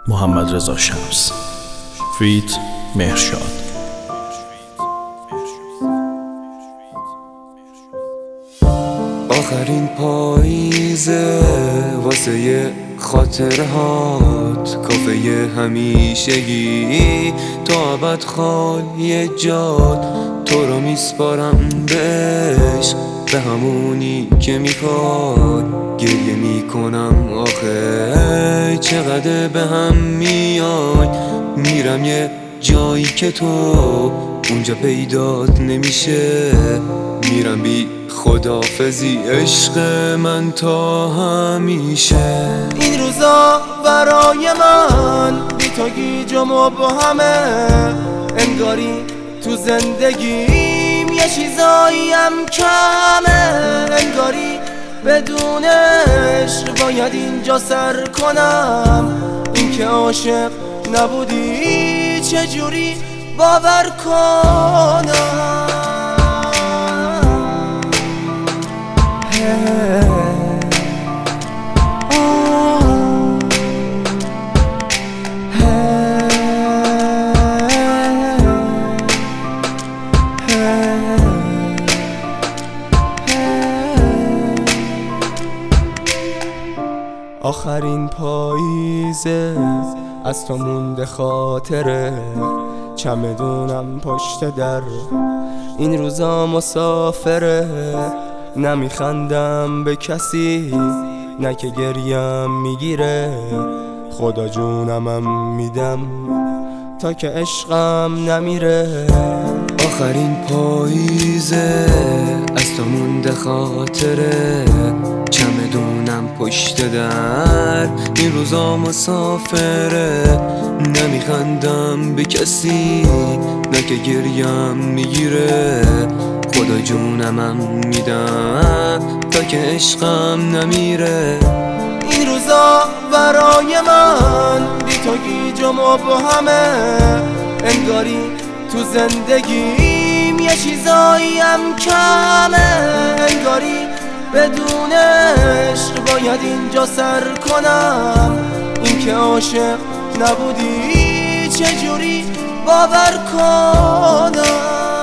محمد رضا شمس، فیت مهرشاد. آخرین پاییزه واسه خاطرهات، کافه همیشگی تو ابد خالی جاد. تو رو میسپارم بهش، به همونی که میخواد. گریه میکنم آخه چقدر به هم میای. میرم یه جایی که تو اونجا پیدات نمیشه. میرم بی خدافزی عشق من تا همیشه. این روزا برای من بی تو گیج و مبهمه، انگاری تو زندگیم یه چیزاییم کمه. انگاری بدون عشق باید اینجا سر کنم. این که عاشق نبودی چجوری باور کنم؟ آخرین پاییزه از تو مونده خاطره، چمدونم پشت در این روزا مسافره. نمیخندم به کسی، نه که گریم میگیره. خدا جونمم میدم تا که عشقم نمیره. آخرین پاییزه از تو مونده خاطره، چمدونم پشت در این روزا مسافره. نمیخندم به کسی، نه که گریم میگیره. خدا جونمم میدم تا که عشقم نمیره. این روزا برای من بی تو گیج و مبهمه، انگاری تو زندگیم یه چیزاییم کمه. انگاری بدون عشق باید اینجا سر کنم. این که عاشق نبودی چجوری باور کنم؟